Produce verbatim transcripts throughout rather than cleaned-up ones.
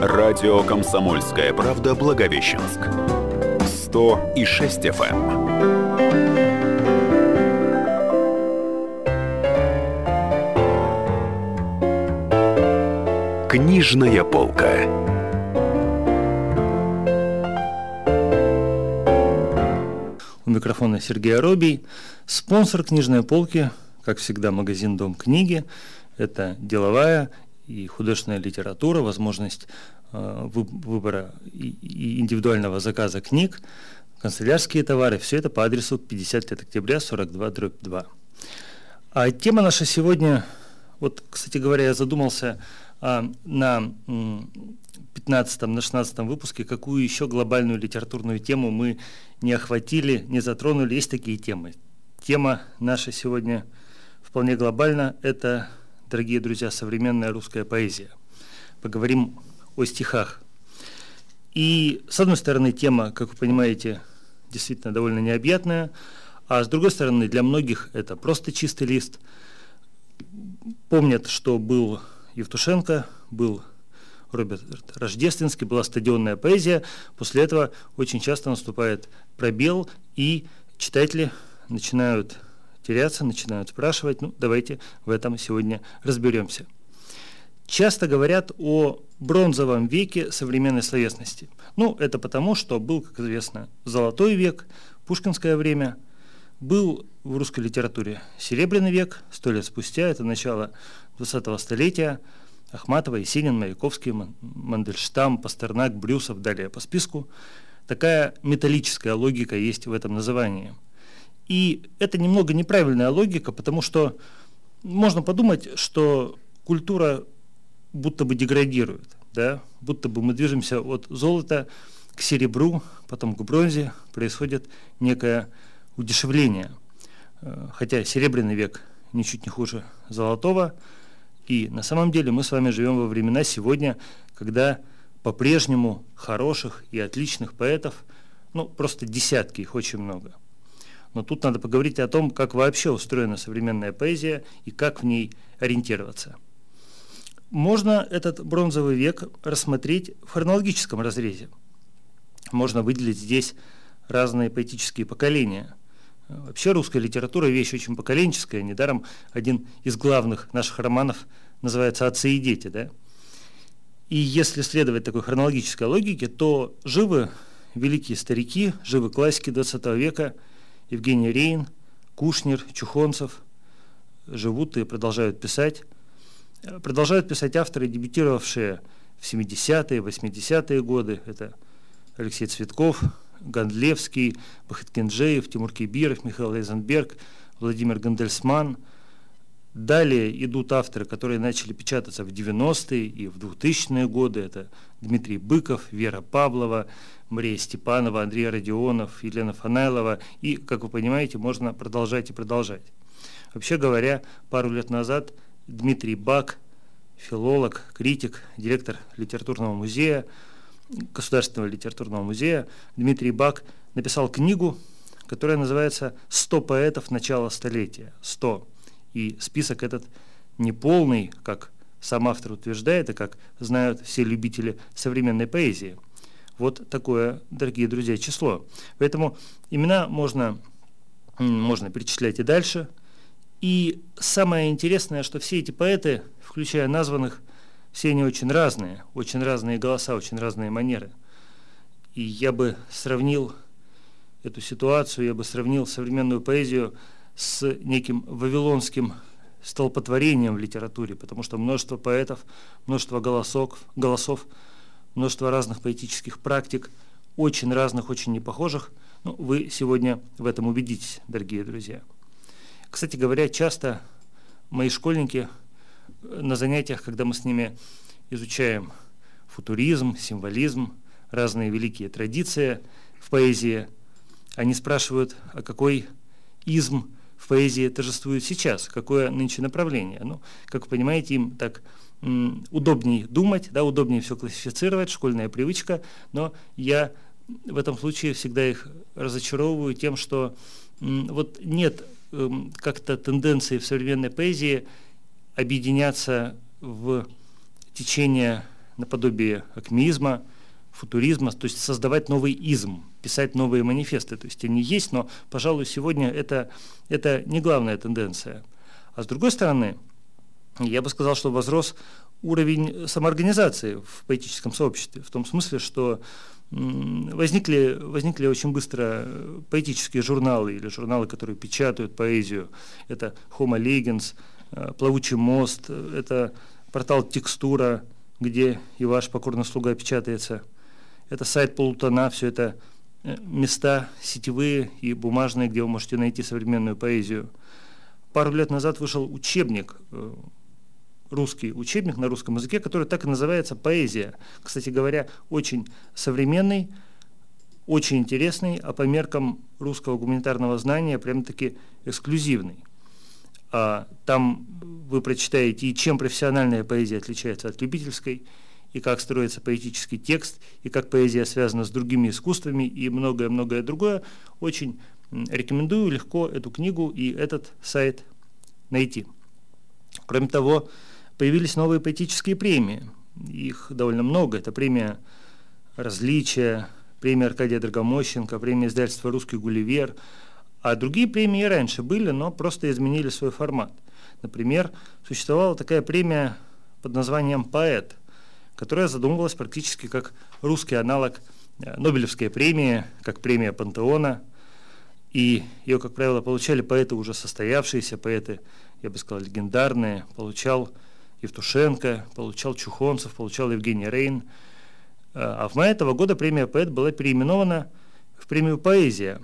Радио «Комсомольская правда» Благовещенск. сто и шесть эф эм. Книжная полка. У микрофона Сергей Оробий. Спонсор книжной полки, как всегда, магазин «Дом книги». Это деловая и художественная литература, возможность э, выбора и, и индивидуального заказа книг, канцелярские товары. Все это по адресу пятьдесят лет октября, сорок два, дробь два. А тема наша сегодня, вот, кстати говоря, я задумался а, на пятнадцатом, на шестнадцатом выпуске, какую еще глобальную литературную тему мы не охватили, не затронули. Есть такие темы. Тема наша сегодня вполне глобальна. Это, дорогие друзья, современная русская поэзия. Поговорим о стихах. И, с одной стороны, тема, как вы понимаете, действительно довольно необъятная, а с другой стороны, для многих это просто чистый лист. Помнят, что был Евтушенко, был Роберт Рождественский, была стадионная поэзия. После этого очень часто наступает пробел, и читатели начинают теряться, начинают спрашивать. Ну, давайте в этом сегодня разберемся. Часто говорят о бронзовом веке современной словесности. Ну, это потому, что был, как известно, золотой век, пушкинское время, был в русской литературе серебряный век, сто лет спустя, это начало двадцатого столетия, Ахматова, Есенин, Маяковский, Мандельштам, Пастернак, Брюсов, далее по списку. Такая металлическая логика есть в этом названии. И это немного неправильная логика, потому что можно подумать, что культура будто бы деградирует, да? Будто бы мы движемся от золота к серебру, потом к бронзе, происходит некое удешевление. Хотя серебряный век ничуть не хуже золотого, и на самом деле мы с вами живем во времена сегодня, когда по-прежнему хороших и отличных поэтов, ну, просто десятки, их очень много. Но тут надо поговорить о том, как вообще устроена современная поэзия и как в ней ориентироваться. Можно этот бронзовый век рассмотреть в хронологическом разрезе. Можно выделить здесь разные поэтические поколения. Вообще русская литература – вещь очень поколенческая. Недаром один из главных наших романов называется «Отцы и дети». Да? И если следовать такой хронологической логике, то живы великие старики, живы классики двадцатого века – Евгений Рейн, Кушнер, Чухонцев живут и продолжают писать. Продолжают писать авторы, дебютировавшие в семидесятые, восьмидесятые годы. Это Алексей Цветков, Гондлевский, Бахеткинджеев, Тимур Кибиров, Михаил Эйзенберг, Владимир Гандельсман. Далее идут авторы, которые начали печататься в девяностые и в двухтысячные годы. Это Дмитрий Быков, Вера Павлова, Мария Степанова, Андрей Родионов, Елена Фанайлова. И, как вы понимаете, можно продолжать и продолжать. Вообще говоря, пару лет назад Дмитрий Бак, филолог, критик, директор литературного музея, Государственного литературного музея, Дмитрий Бак написал книгу, которая называется «сто поэтов начала столетия». сто. И список этот неполный, как сам автор утверждает, и как знают все любители современной поэзии. Вот такое, дорогие друзья, число. Поэтому имена можно, можно перечислять и дальше. И самое интересное, что все эти поэты, включая названных, все они очень разные, очень разные голоса, очень разные манеры. И я бы сравнил эту ситуацию, я бы сравнил современную поэзию с неким вавилонским столпотворением в литературе, потому что множество поэтов, множество голосов, голосов, множество разных поэтических практик, очень разных, очень непохожих. Ну, вы сегодня в этом убедитесь, дорогие друзья. Кстати говоря, часто мои школьники на занятиях, когда мы с ними изучаем футуризм, символизм, разные великие традиции в поэзии, они спрашивают, а какой изм в поэзии торжествует сейчас, какое нынче направление. Ну, как вы понимаете, им так м, удобнее думать, да, удобнее все классифицировать, школьная привычка, но я в этом случае всегда их разочаровываю тем, что м, вот нет м, как-то тенденции в современной поэзии объединяться в течение наподобие акмеизма, футуризма, то есть создавать новый изм, писать новые манифесты. То есть они есть, но, пожалуй, сегодня это, это не главная тенденция. А с другой стороны, я бы сказал, что возрос уровень самоорганизации в поэтическом сообществе, в том смысле, что возникли, возникли очень быстро поэтические журналы или журналы, которые печатают поэзию. Это Homo Legens, Плавучий мост, это портал Текстура, где и ваш покорный слуга печатается. Это сайт Полутона, все это места сетевые и бумажные, где вы можете найти современную поэзию. Пару лет назад вышел учебник, русский учебник на русском языке, который так и называется «Поэзия». Кстати говоря, очень современный, очень интересный, а по меркам русского гуманитарного знания прям-таки эксклюзивный. А там вы прочитаете, и чем профессиональная поэзия отличается от любительской, и как строится поэтический текст, и как поэзия связана с другими искусствами, и многое-многое другое. Очень рекомендую легко эту книгу и этот сайт найти. Кроме того, появились новые поэтические премии. Их довольно много. Это премия «Различия», премия Аркадия Драгомощенко, премия издательства «Русский Гулливер». А другие премии и раньше были, но просто изменили свой формат. Например, существовала такая премия под названием «Поэт», которая задумывалась практически как русский аналог Нобелевской премии, как премия Пантеона. И ее, как правило, получали поэты уже состоявшиеся, поэты, я бы сказал, легендарные. Получал Евтушенко, получал Чухонцев, получал Евгений Рейн. А в мае этого года премия «Поэт» была переименована в премию «Поэзия».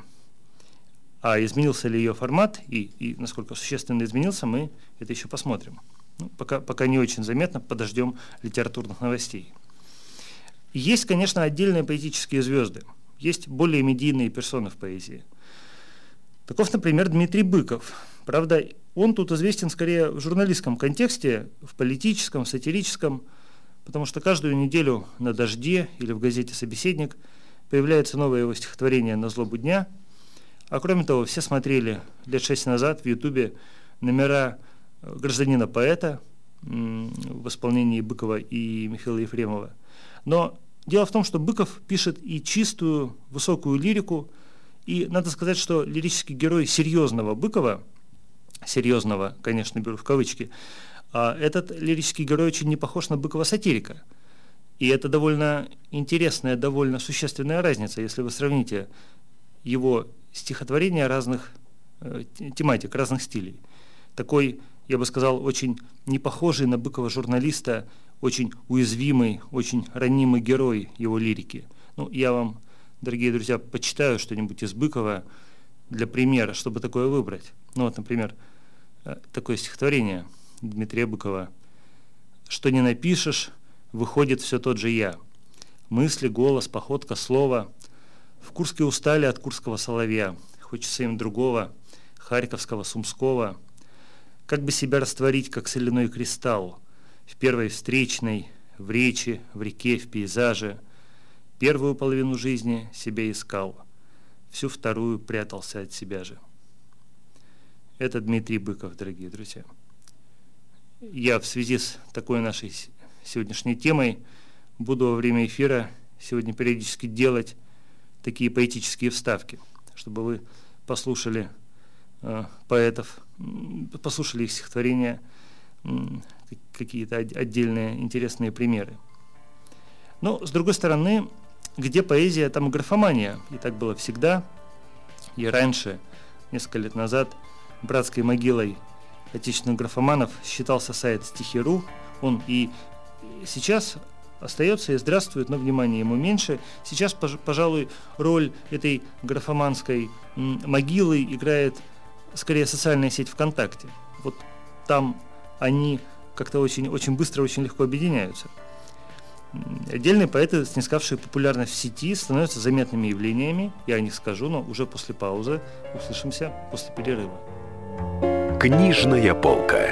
А изменился ли ее формат и, и насколько существенно изменился, мы это еще посмотрим. Ну, пока, пока не очень заметно, подождем литературных новостей. Есть, конечно, отдельные поэтические звезды, есть более медийные персоны в поэзии. Таков, например, Дмитрий Быков. Правда, он тут известен скорее в журналистском контексте, в политическом, сатирическом, потому что каждую неделю на «Дожде» или в газете «Собеседник» появляется новое его стихотворение «На злобу дня». А кроме того, все смотрели лет шесть назад в Ютубе номера «Гражданина-поэта» в исполнении Быкова и Михаила Ефремова. Но дело в том, что Быков пишет и чистую, высокую лирику, и надо сказать, что лирический герой серьезного Быкова, серьезного, конечно, беру в кавычки, этот лирический герой очень не похож на Быкова-сатирика. И это довольно интересная, довольно существенная разница, если вы сравните его стихотворения разных э, тематик, разных стилей. Такой, я бы сказал, очень не похожий на Быкова журналиста, очень уязвимый, очень ранимый герой его лирики. Ну, я вам, дорогие друзья, почитаю что-нибудь из Быкова для примера, чтобы такое выбрать. Ну вот, например, такое стихотворение Дмитрия Быкова. «Что не напишешь, выходит все тот же я. Мысли, голос, походка, слово. В Курске устали от курского соловья. Хочется им другого, харьковского, сумского. Как бы себя растворить, как соляной кристалл, в первой встречной, в речи, в реке, в пейзаже. Первую половину жизни себя искал, всю вторую прятался от себя же». Это Дмитрий Быков, дорогие друзья. Я в связи с такой нашей сегодняшней темой буду во время эфира сегодня периодически делать такие поэтические вставки, чтобы вы послушали э, поэтов, послушали их стихотворения, э, какие-то отдельные интересные примеры. Но, с другой стороны, где поэзия, там и графомания. И так было всегда. И раньше, несколько лет назад, братской могилой отечественных графоманов считался сайт стихи точка ру. Он и сейчас остается и здравствует, но внимания ему меньше. Сейчас, пожалуй, роль этой графоманской могилы играет скорее социальная сеть ВКонтакте. Вот там они как-то очень, очень быстро, очень легко объединяются. Отдельные поэты, снискавшие популярность в сети, становятся заметными явлениями. Я о них скажу, но уже после паузы. Услышимся после перерыва. Книжная полка.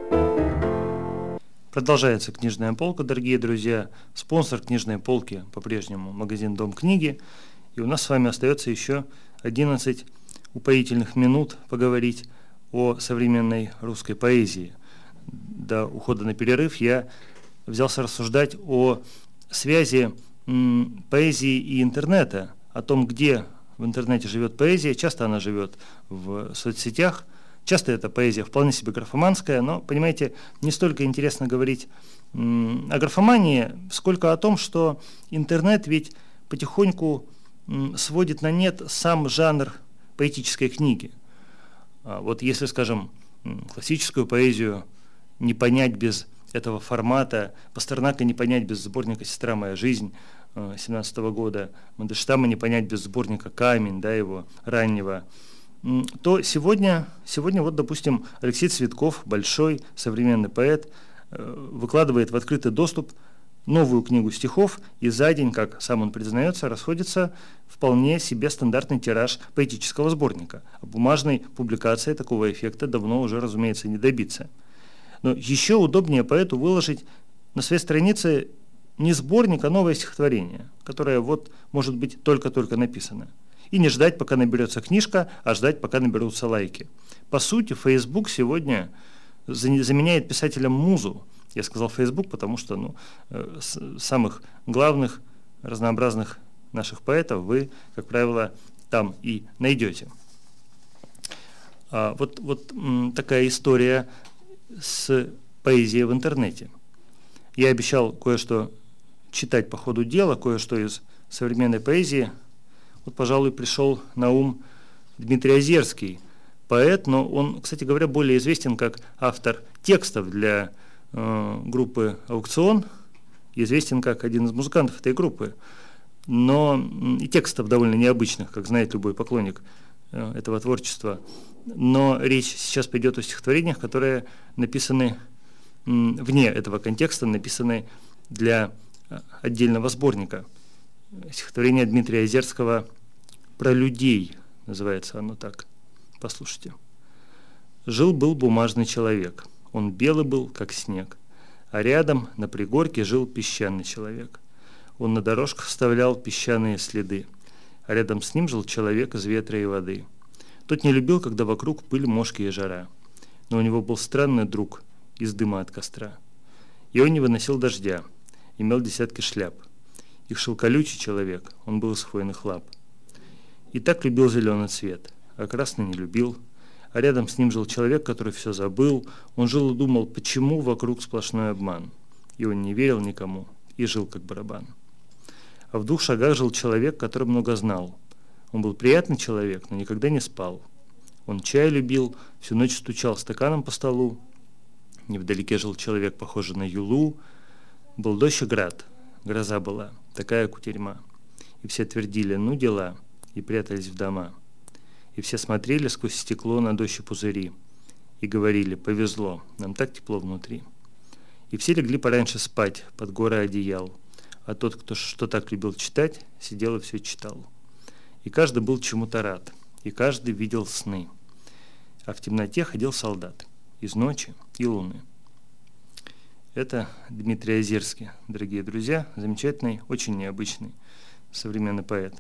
Продолжается книжная полка, дорогие друзья. Спонсор книжной полки по-прежнему магазин «Дом книги». И у нас с вами остается еще одиннадцать упоительных минут поговорить о современной русской поэзии. До ухода на перерыв я взялся рассуждать о связи м, поэзии и интернета, о том, где в интернете живет поэзия. Часто она живет в соцсетях, часто эта поэзия вполне себе графоманская, но, понимаете, не столько интересно говорить м, о графомании, сколько о том, что интернет ведь потихоньку м, сводит на нет сам жанр поэтической книги. А вот если, скажем, классическую поэзию не понять без этого формата, Пастернака не понять без сборника «Сестра моя жизнь» семнадцатого года, Мандельштама не понять без сборника «Камень», да, его раннего, то сегодня, сегодня вот, допустим, Алексей Цветков, большой современный поэт, выкладывает в открытый доступ новую книгу стихов, и за день, как сам он признается, расходится вполне себе стандартный тираж поэтического сборника. А бумажной публикации такого эффекта давно уже, разумеется, не добиться. Но еще удобнее поэту выложить на своей странице не сборник, а новое стихотворение, которое вот может быть только-только написано. И не ждать, пока наберется книжка, а ждать, пока наберутся лайки. По сути, Facebook сегодня заменяет писателям музу. Я сказал Facebook, потому что ну, самых главных, разнообразных наших поэтов вы, как правило, там и найдете. А вот, вот м, такая история с поэзией в интернете. Я обещал кое-что читать по ходу дела, кое-что из современной поэзии. Вот, пожалуй, пришел на ум Дмитрий Озерский, поэт, но он, кстати говоря, более известен как автор текстов для э, группы «Аукцион», известен как один из музыкантов этой группы, но и текстов довольно необычных, как знает любой поклонник э, этого творчества. Но речь сейчас пойдет о стихотворениях, которые написаны м, вне этого контекста, написаны для отдельного сборника. Стихотворение Дмитрия Озерского «Про людей» называется оно так. Послушайте. «Жил-был бумажный человек, он белый был, как снег, а рядом на пригорке жил песчаный человек. Он на дорожках вставлял песчаные следы, а рядом с ним жил человек из ветра и воды. Тот не любил, когда вокруг пыль, мошки и жара, но у него был странный друг из дыма от костра. И он не выносил дождя, имел десятки шляп. Их шил колючий человек, он был из хвойных лап. И так любил зеленый цвет, а красный не любил. А рядом с ним жил человек, который все забыл. Он жил и думал, почему вокруг сплошной обман. И он не верил никому, и жил как барабан. А в двух шагах жил человек, который много знал. Он был приятный человек, но никогда не спал. Он чай любил, всю ночь стучал стаканом по столу. Невдалеке жил человек, похожий на юлу. Был дождь и град, гроза была, такая кутерьма. И все твердили, ну дела, и прятались в дома. И все смотрели сквозь стекло на дождь и пузыри. И говорили, повезло, нам так тепло внутри. И все легли пораньше спать, под горой одеял. А тот, кто что так любил читать, сидел и все читал. И каждый был чему-то рад, и каждый видел сны. А в темноте ходил солдат, из ночи и луны. Это Дмитрий Озерский, дорогие друзья, замечательный, очень необычный современный поэт.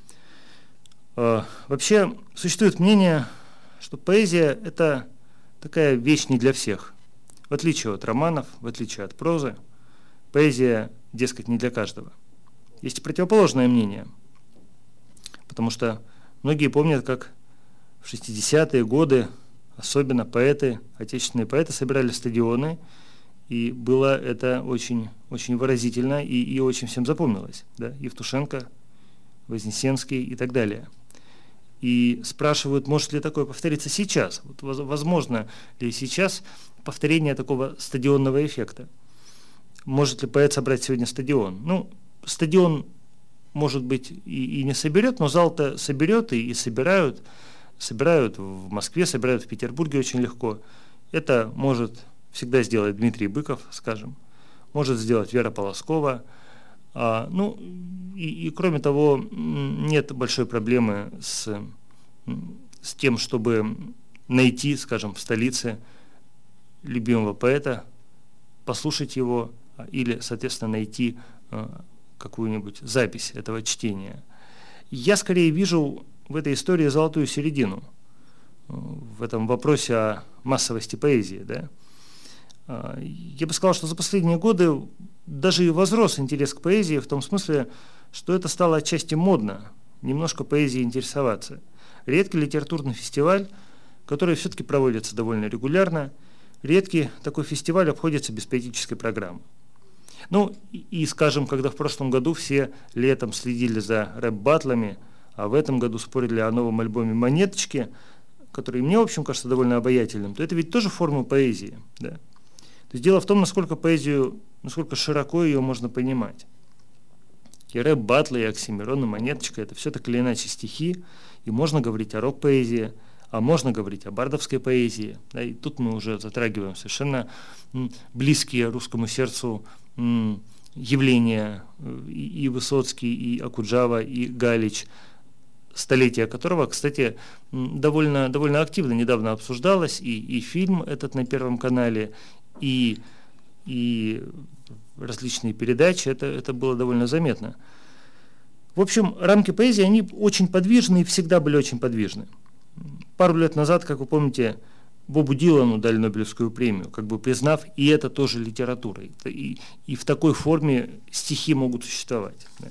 Вообще, существует мнение, что поэзия – это такая вещь не для всех. В отличие от романов, в отличие от прозы, поэзия, дескать, не для каждого. Есть и противоположное мнение, потому что многие помнят, как в шестидесятые годы особенно поэты, отечественные поэты собирали стадионы, и было это очень, очень выразительно и, и очень всем запомнилось. Да? Евтушенко, Вознесенский и так далее. И спрашивают, может ли такое повториться сейчас? Вот, возможно ли сейчас повторение такого стадионного эффекта? Может ли поэт собрать сегодня стадион? Ну, стадион, может быть, и, и не соберет, но зал-то соберет и, и собирают. Собирают в Москве, собирают в Петербурге очень легко. Это может всегда сделать Дмитрий Быков, скажем. Может сделать Вера Полоскова. А, ну, и, и кроме того, нет большой проблемы с, с тем, чтобы найти, скажем, в столице любимого поэта, послушать его или, соответственно, найти а, какую-нибудь запись этого чтения. Я скорее вижу в этой истории золотую середину, в этом вопросе о массовости поэзии. Да? Я бы сказал, что за последние годы даже и возрос интерес к поэзии в том смысле, что это стало отчасти модно, немножко поэзией интересоваться. Редкий литературный фестиваль, который все-таки проводится довольно регулярно, редкий такой фестиваль обходится без поэтической программы. Ну и, и, скажем, когда в прошлом году все летом следили за рэп-баттлами, а в этом году спорили о новом альбоме «Монеточки», который мне, в общем, кажется довольно обаятельным, то это ведь тоже форма поэзии. Да? То есть дело в том, насколько поэзию, насколько широко ее можно понимать. И рэп-баттлы, и оксимирон, и монеточка – это все так или иначе стихи, и можно говорить о рок-поэзии, а можно говорить о бардовской поэзии. Да, и тут мы уже затрагиваем совершенно близкие русскому сердцу явления и, и Высоцкий, и Окуджава, и Галич, столетие которого, кстати, довольно, довольно активно недавно обсуждалось, и, и фильм этот на Первом канале, и, и различные передачи, это, это было довольно заметно. В общем, рамки поэзии, они очень подвижны и всегда были очень подвижны. Пару лет назад, как вы помните, Бобу Дилану дали Нобелевскую премию, как бы признав и это тоже литературой. И, и в такой форме стихи могут существовать. Да.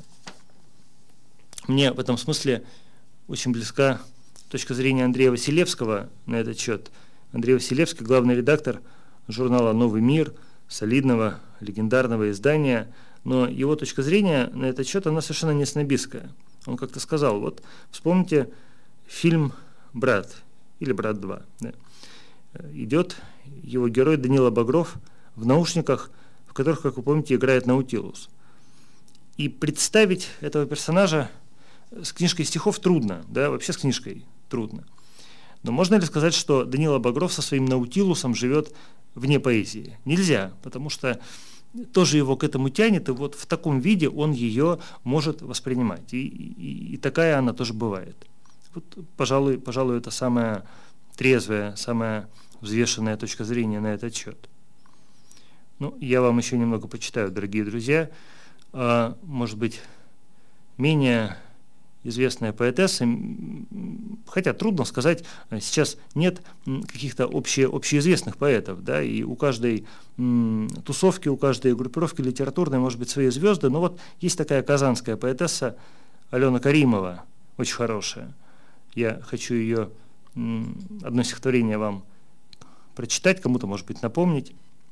Мне в этом смысле очень близка точка зрения Андрея Василевского на этот счет. Андрей Василевский, главный редактор журнала «Новый мир», солидного, легендарного издания, но его точка зрения на этот счет, она совершенно не снобистская. Он как-то сказал, вот вспомните фильм «Брат» или «Брат два». Да. Идет его герой Данила Багров в наушниках, в которых, как вы помните, играет Наутилус. И представить этого персонажа с книжкой стихов трудно, да, вообще с книжкой трудно. Но можно ли сказать, что Данила Багров со своим Наутилусом живет вне поэзии? Нельзя, потому что тоже его к этому тянет, и вот в таком виде он ее может воспринимать. И, и, и такая она тоже бывает. Вот, пожалуй, пожалуй, это самая трезвая, самая взвешенная точка зрения на этот счет. Ну, я вам еще немного почитаю, дорогие друзья. А, может быть, менее известная поэтесса, хотя трудно сказать, сейчас нет каких-то обще, общеизвестных поэтов, да, и у каждой м, тусовки, у каждой группировки литературной может быть свои звезды, но вот есть такая казанская поэтесса Алена Каримова, очень хорошая. Я хочу ее м, одно стихотворение вам прочитать, кому-то, может быть, напомнить.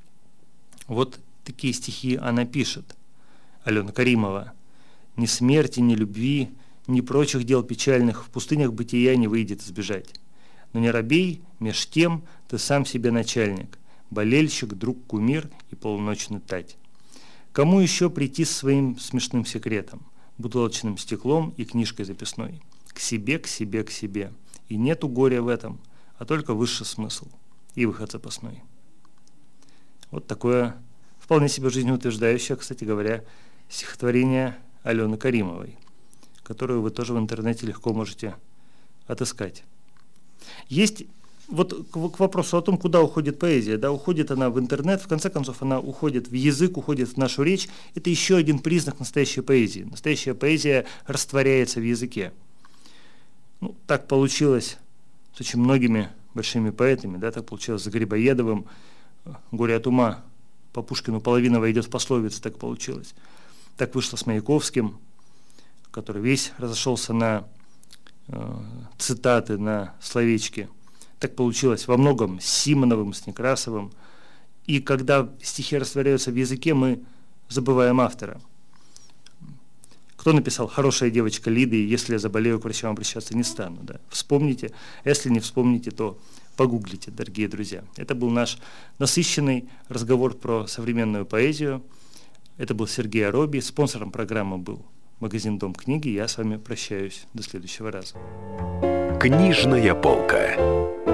Вот такие стихи она пишет, Алена Каримова. «Ни смерти, ни любви, ни прочих дел печальных в пустынях бытия не выйдет избежать. Но не робей, меж тем ты сам себе начальник, болельщик, друг, кумир и полуночный тать. Кому еще прийти с своим смешным секретом, бутылочным стеклом и книжкой записной? К себе, к себе, к себе. И нету горя в этом, а только высший смысл и выход запасной». Вот такое вполне себе жизнеутверждающее, кстати говоря, стихотворение Алены Каримовой, которую вы тоже в интернете легко можете отыскать. Есть вот к вопросу о том, куда уходит поэзия. Да, уходит она в интернет, в конце концов она уходит в язык, уходит в нашу речь. Это еще один признак настоящей поэзии. Настоящая поэзия растворяется в языке. Ну, так получилось с очень многими большими поэтами. Да, так получилось с Грибоедовым. «Горе от ума» по Пушкину половина войдет в пословицы, так получилось. Так вышло с Маяковским, который весь разошелся на э, цитаты, на словечки. Так получилось во многом с Симоновым, с Некрасовым. И когда стихи растворяются в языке, мы забываем автора. Кто написал «Хорошая девочка Лиды, если я заболею, к врачам обращаться не стану». Да? Вспомните, если не вспомните, то погуглите, дорогие друзья. Это был наш насыщенный разговор про современную поэзию. Это был Сергей Ароби. Спонсором программы был магазин «Дом книги». Я с вами прощаюсь. До следующего раза. Книжная полка.